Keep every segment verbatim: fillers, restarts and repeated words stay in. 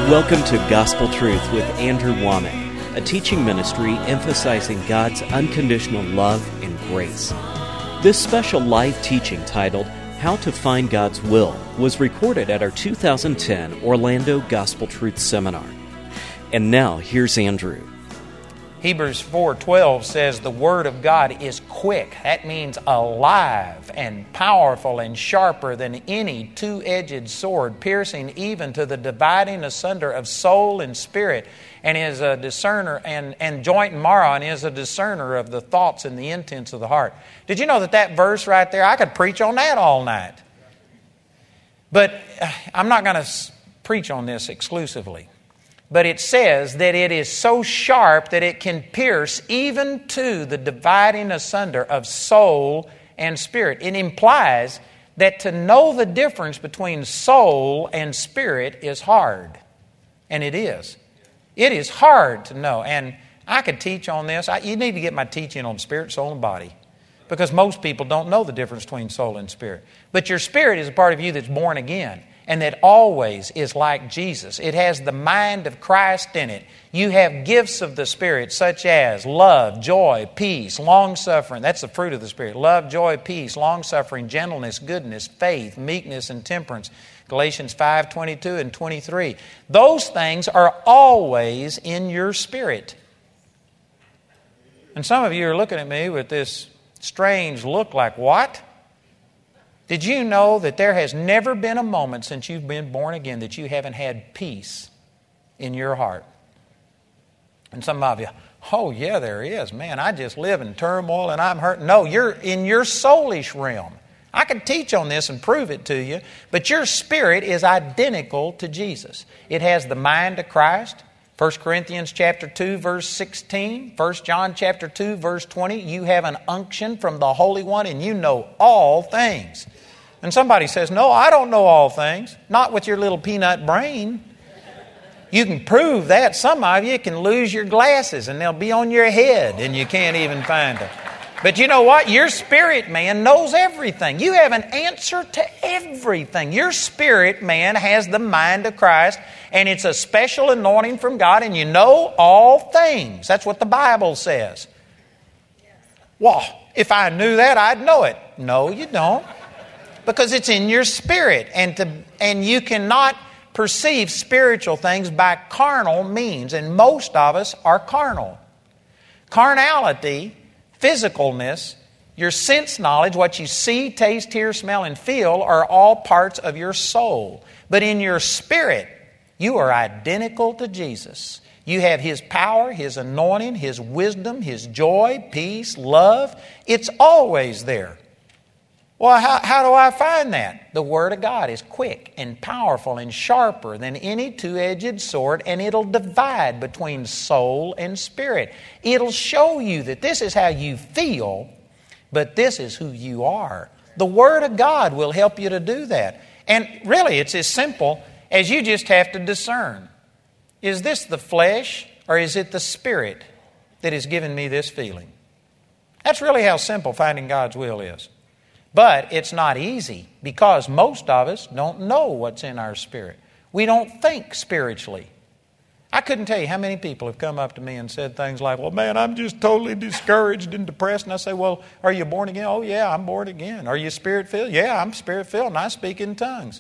Welcome to Gospel Truth with Andrew Womack, a teaching ministry emphasizing God's unconditional love and grace. This special live teaching titled How to Find God's Will was recorded at our two thousand ten Orlando Gospel Truth Seminar. And now, here's Andrew. Hebrews four twelve says the Word of God is quick. That means alive and powerful and sharper than any two-edged sword, piercing even to the dividing asunder of soul and spirit, and is a discerner, and, and joint and marrow, and is a discerner of the thoughts and the intents of the heart. Did you know that that verse right there, I could preach on that all night. But I'm not going to preach on this exclusively. But it says that it is so sharp that it can pierce even to the dividing asunder of soul and spirit. It implies that to know the difference between soul and spirit is hard. And it is. It is hard to know. And I could teach on this. I, you need to get my teaching on spirit, soul, and body. Because most people don't know the difference between soul and spirit. But your spirit is a part of you that's born again. And that always is like Jesus. It has the mind of Christ in it. You have gifts of the Spirit such as love, joy, peace, long-suffering. That's the fruit of the Spirit. Love, joy, peace, long-suffering, gentleness, goodness, faith, meekness, and temperance. Galatians five twenty-two and twenty-three. Those things are always in your spirit. And some of you are looking at me with this strange look like, what? Did you know that there has never been a moment since you've been born again that you haven't had peace in your heart? And some of you, oh yeah, there is. Man, I just live in turmoil and I'm hurt. No, you're in your soulish realm. I could teach on this and prove it to you, but your spirit is identical to Jesus. It has the mind of Christ. First Corinthians chapter two, verse sixteen. First John chapter two, verse twenty. You have an unction from the Holy One and you know all things. And somebody says, no, I don't know all things. Not with your little peanut brain. You can prove that. Some of you can lose your glasses and they'll be on your head and you can't even find them. But you know what? Your spirit man knows everything. You have an answer to everything. Your spirit man has the mind of Christ, and it's a special anointing from God, and you know all things. That's what the Bible says. Well, if I knew that, I'd know it. No, you don't. Because it's in your spirit, and to and you cannot perceive spiritual things by carnal means, and most of us are carnal. Carnality, physicalness, your sense knowledge, what you see, taste, hear, smell, and feel are all parts of your soul. But in your spirit, you are identical to Jesus. You have His power, His anointing, His wisdom, His joy, peace, love. It's always there. Well, how, how do I find that? The Word of God is quick and powerful and sharper than any two-edged sword, and it'll divide between soul and spirit. It'll show you that this is how you feel, but this is who you are. The Word of God will help you to do that. And really, it's as simple as you just have to discern. Is this the flesh or is it the Spirit that has given me this feeling? That's really how simple finding God's will is. But it's not easy because most of us don't know what's in our spirit. We don't think spiritually. I couldn't tell you how many people have come up to me and said things like, well, man, I'm just totally discouraged and depressed. And I say, well, are you born again? Oh, yeah, I'm born again. Are you spirit-filled? Yeah, I'm spirit-filled and I speak in tongues.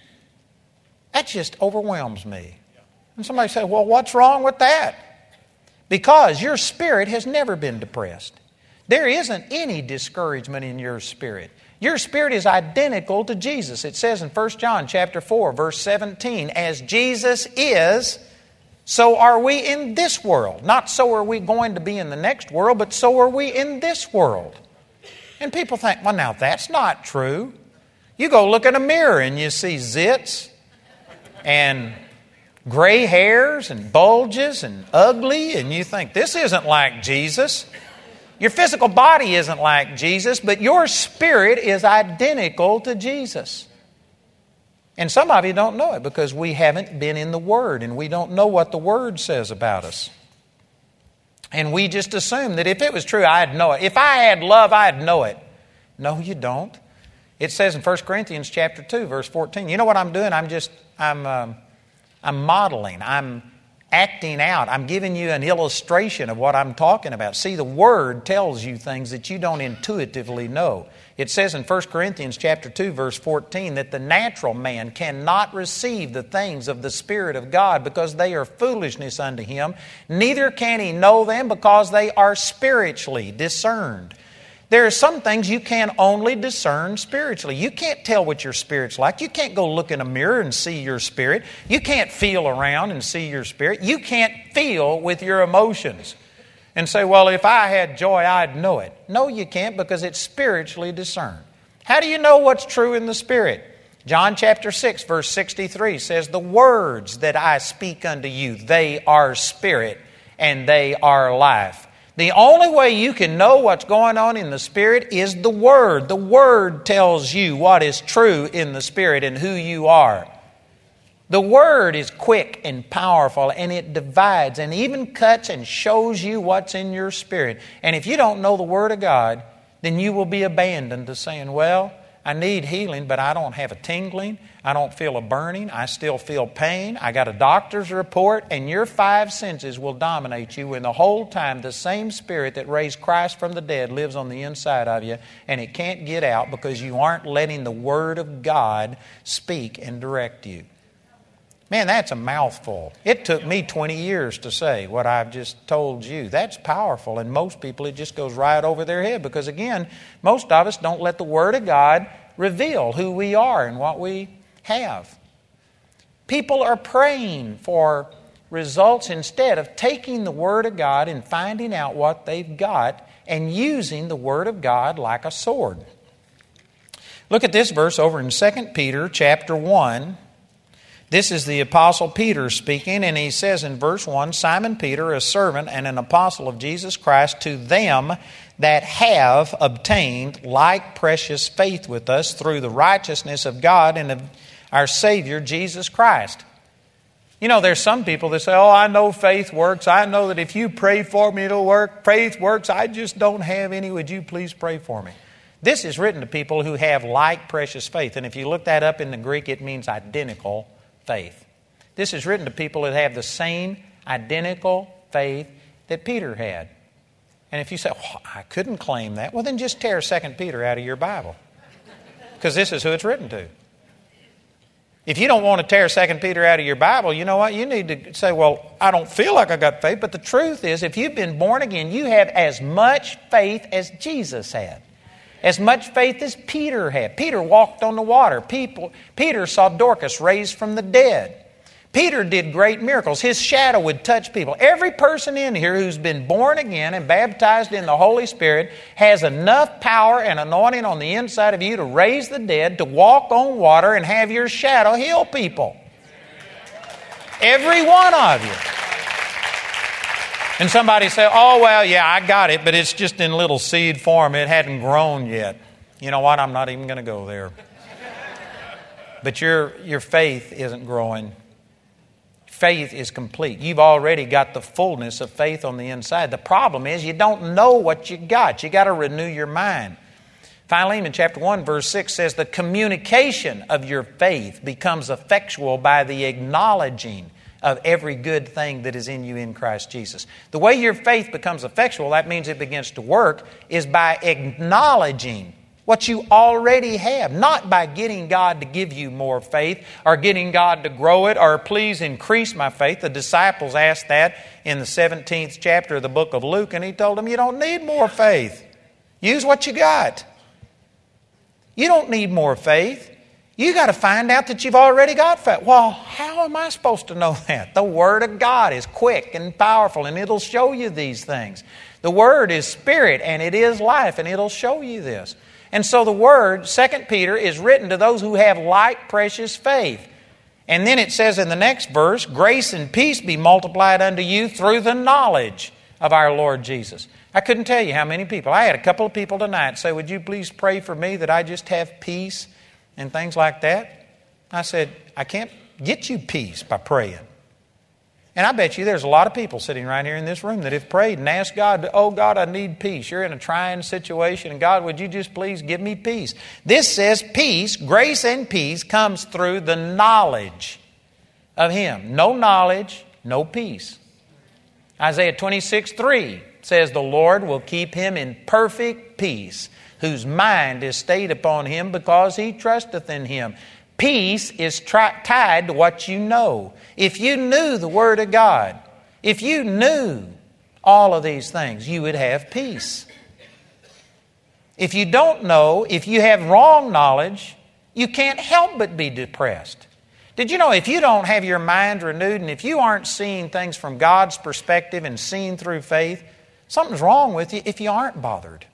That just overwhelms me. And somebody say, well, what's wrong with that? Because your spirit has never been depressed. There isn't any discouragement in your spirit. Your spirit is identical to Jesus. It says in First John chapter four, verse seventeen, as Jesus is, so are we in this world. Not so are we going to be in the next world, but so are we in this world. And people think, well, now that's not true. You go look in a mirror and you see zits and gray hairs and bulges and ugly, and you think, this isn't like Jesus. Your physical body isn't like Jesus, but your spirit is identical to Jesus. And some of you don't know it because we haven't been in the Word and we don't know what the Word says about us. And we just assume that if it was true, I'd know it. If I had love, I'd know it. No, you don't. It says in First Corinthians chapter two, verse fourteen. You know what I'm doing? I'm just, I'm um, I'm modeling. I'm acting out. I'm giving you an illustration of what I'm talking about. See, the Word tells you things that you don't intuitively know. It says in First Corinthians chapter two, verse fourteen, that the natural man cannot receive the things of the Spirit of God because they are foolishness unto him. Neither can he know them because they are spiritually discerned. There are some things you can only discern spiritually. You can't tell what your spirit's like. You can't go look in a mirror and see your spirit. You can't feel around and see your spirit. You can't feel with your emotions and say, well, if I had joy, I'd know it. No, you can't, because it's spiritually discerned. How do you know what's true in the Spirit? John chapter six, verse sixty-three says, the words that I speak unto you, they are spirit and they are life. The only way you can know what's going on in the Spirit is the Word. The Word tells you what is true in the Spirit and who you are. The Word is quick and powerful, and it divides and even cuts and shows you what's in your spirit. And if you don't know the Word of God, then you will be abandoned to saying, well, I need healing, but I don't have a tingling. I don't feel a burning. I still feel pain. I got a doctor's report, and your five senses will dominate you when the whole time the same Spirit that raised Christ from the dead lives on the inside of you, and it can't get out because you aren't letting the Word of God speak and direct you. Man, that's a mouthful. It took me twenty years to say what I've just told you. That's powerful, and most people, it just goes right over their head because, again, most of us don't let the Word of God reveal who we are and what we have. People are praying for results instead of taking the Word of God and finding out what they've got and using the Word of God like a sword. Look at this verse over in Second Peter chapter one. This is the Apostle Peter speaking, and he says in verse one, Simon Peter, a servant and an apostle of Jesus Christ, to them that have obtained like precious faith with us through the righteousness of God and of our Savior Jesus Christ. You know, there's some people that say, oh, I know faith works. I know that if you pray for me, it'll work. Faith works. I just don't have any. Would you please pray for me? This is written to people who have like precious faith. And if you look that up in the Greek, it means identical faith. This is written to people that have the same identical faith that Peter had. And if you say, oh, I couldn't claim that, well, then just tear Second Peter out of your Bible. Because this is who it's written to. If you don't want to tear Second Peter out of your Bible, you know what? You need to say, well, I don't feel like I got faith. But the truth is, if you've been born again, you have as much faith as Jesus had. As much faith as Peter had. Peter walked on the water. People, Peter saw Dorcas raised from the dead. Peter did great miracles. His shadow would touch people. Every person in here who's been born again and baptized in the Holy Spirit has enough power and anointing on the inside of you to raise the dead, to walk on water, and have your shadow heal people. Every one of you. And somebody say, oh, well, yeah, I got it, but it's just in little seed form. It hadn't grown yet. You know what? I'm not even going to go there. But your, your faith isn't growing. Faith is complete. You've already got the fullness of faith on the inside. The problem is you don't know what you got. You got to renew your mind. Philemon chapter one, verse six says, the communication of your faith becomes effectual by the acknowledging of every good thing that is in you in Christ Jesus. The way your faith becomes effectual, that means it begins to work, is by acknowledging what you already have, not by getting God to give you more faith or getting God to grow it or please increase my faith. The disciples asked that in the seventeenth chapter of the book of Luke, and he told them, you don't need more faith. Use what you got. You don't need more faith. You got to find out that you've already got faith. Well, how am I supposed to know that? The Word of God is quick and powerful, and it'll show you these things. The Word is spirit, and it is life, and it'll show you this. And so the Word, Second Peter, is written to those who have like precious faith. And then it says in the next verse, grace and peace be multiplied unto you through the knowledge of our Lord Jesus. I couldn't tell you how many people. I had a couple of people tonight say, would you please pray for me that I just have peace and things like that? I said, I can't get you peace by praying. And I bet you there's a lot of people sitting right here in this room that have prayed and asked God, oh God, I need peace. You're in a trying situation, and God, would you just please give me peace? This says peace, grace and peace comes through the knowledge of Him. No knowledge, no peace. Isaiah twenty-six three says, the Lord will keep him in perfect peace, whose mind is stayed upon Him because he trusteth in Him. Peace is tri- tied to what you know. If you knew the Word of God, if you knew all of these things, you would have peace. If you don't know, if you have wrong knowledge, you can't help but be depressed. Did you know if you don't have your mind renewed and if you aren't seeing things from God's perspective and seeing through faith, something's wrong with you if you aren't bothered.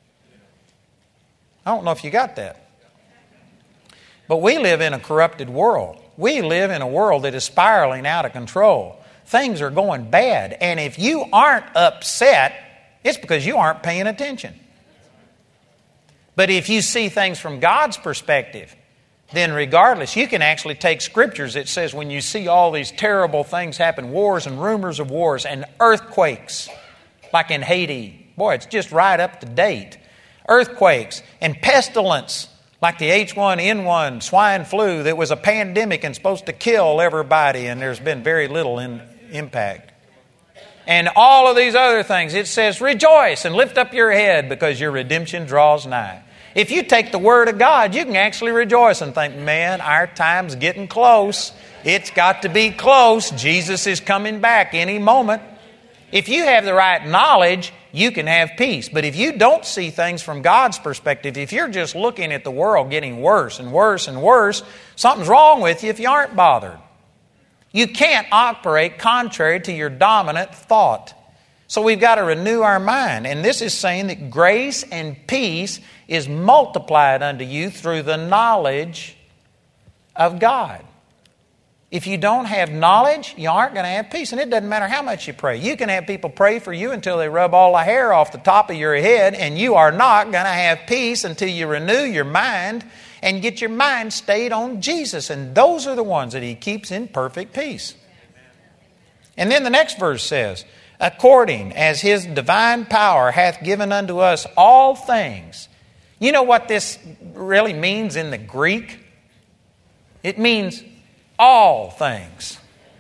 I don't know if you got that. But we live in a corrupted world. We live in a world that is spiraling out of control. Things are going bad. And if you aren't upset, it's because you aren't paying attention. But if you see things from God's perspective, then regardless, you can actually take scriptures that says when you see all these terrible things happen, wars and rumors of wars and earthquakes, like in Haiti. Boy, it's just right up to date. Earthquakes and pestilence, like the H one N one swine flu that was a pandemic and supposed to kill everybody, and there's been very little in impact. And all of these other things, it says, rejoice and lift up your head because your redemption draws nigh. If you take the Word of God, you can actually rejoice and think, man, our time's getting close. It's got to be close. Jesus is coming back any moment. If you have the right knowledge, you can have peace. But if you don't see things from God's perspective, if you're just looking at the world getting worse and worse and worse, something's wrong with you if you aren't bothered. You can't operate contrary to your dominant thought. So we've got to renew our mind. And this is saying that grace and peace is multiplied unto you through the knowledge of God. If you don't have knowledge, you aren't going to have peace. And it doesn't matter how much you pray. You can have people pray for you until they rub all the hair off the top of your head, and you are not going to have peace until you renew your mind and get your mind stayed on Jesus. And those are the ones that He keeps in perfect peace. And then the next verse says, according as His divine power hath given unto us all things. You know what this really means in the Greek? It means all things.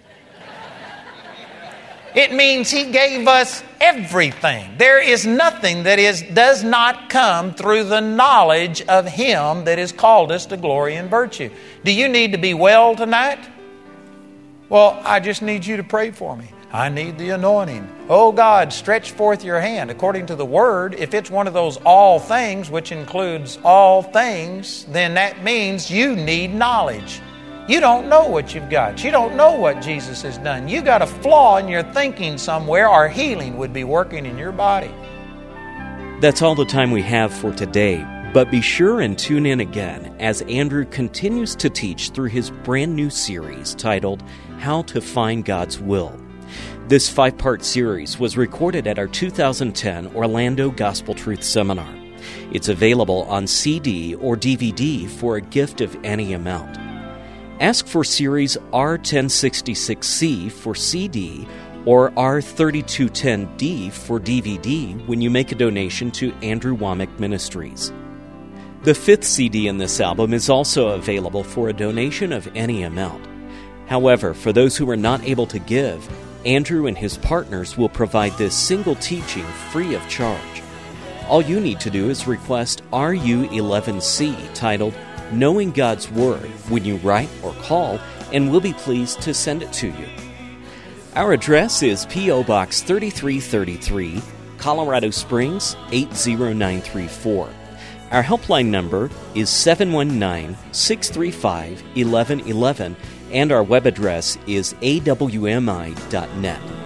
It means He gave us everything. There is nothing that is does not come through the knowledge of Him that has called us to glory and virtue. Do you need to be well tonight? Well, I just need you to pray for me. I need the anointing. Oh God, stretch forth your hand. According to the Word, if it's one of those all things, which includes all things, then that means you need knowledge. You don't know what you've got. You don't know what Jesus has done. You got a flaw in your thinking somewhere, or healing would be working in your body. That's all the time we have for today. But be sure and tune in again as Andrew continues to teach through his brand new series titled How to Find God's Will. This five-part series was recorded at our two thousand ten Orlando Gospel Truth Seminar. It's available on C D or D V D for a gift of any amount. Ask for Series R ten sixty-six C for C D or R thirty-two ten D for D V D when you make a donation to Andrew Wommack Ministries. The fifth C D in this album is also available for a donation of any amount. However, for those who are not able to give, Andrew and his partners will provide this single teaching free of charge. All you need to do is request R U eleven C titled Knowing God's Word when you write or call, and we'll be pleased to send it to you. Our address is P O Box thirty-three thirty-three, Colorado Springs eight zero nine three four. Our helpline number is seven one nine, six three five, one one one one, and our web address is A W M I dot net.